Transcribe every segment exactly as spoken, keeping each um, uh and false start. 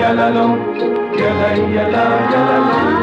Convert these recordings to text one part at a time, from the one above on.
yalalo, yala yala yalalo.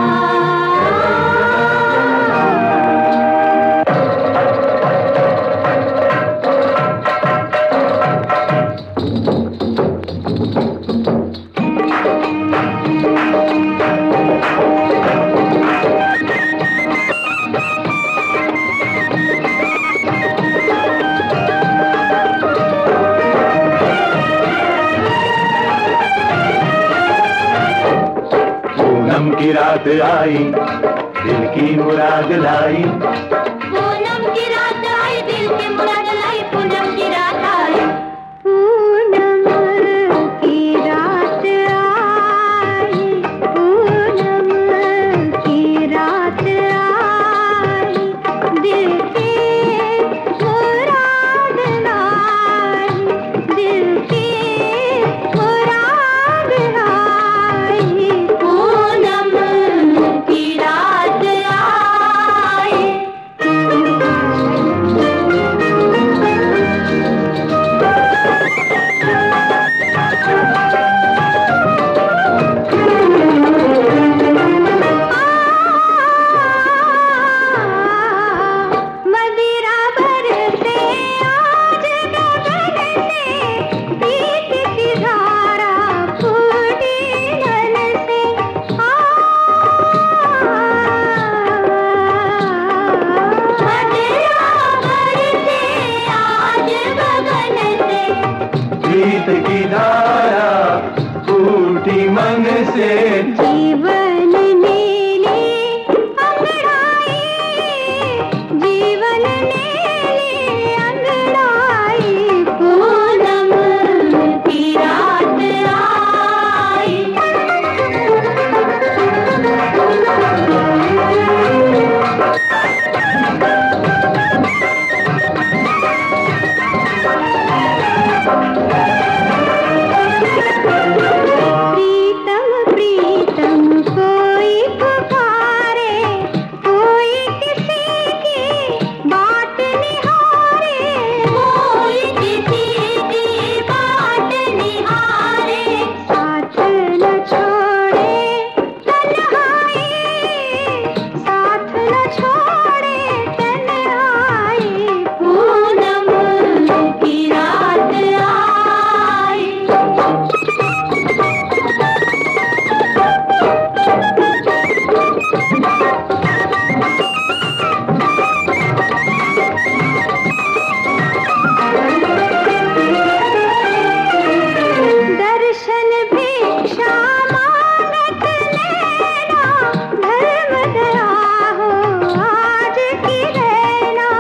Poonam की रात आई, दिल की मुराद लाई। पूनम की रात आई, दिल की मुराद लाई। पूनम की रात आई, पूनम की रात आई, पूनम की रात आई। दिल की मुराद लाई, दिल की मुराद लाई। पूनम की रात आई। मदिरा बरसे आज गगन से, प्रीत की धारा फूटी मन से। मदिरा बरसे आज गगन से, प्रीत की धारा फूटी मन से। जीवन नीली अंगड़ाई, जीवन नीली अंगड़ाई। पूनम की रात आई। प्रीतम प्रीतम कोई पुकारे, कोई किसी की बात निहारे। कोई किसी की बात निहारे। साथ न छोड़े तन्हाई, साथ न छोड़े तन्हाई। पूनम की रात आई। दर्शन भिक्षा मांगत नैना, धर्म दया हो आज की रहना।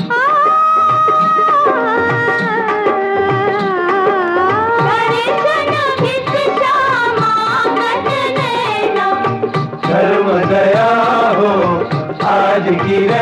दर्शन भिक्षा मांगत नैना, धर्म दया हो आज की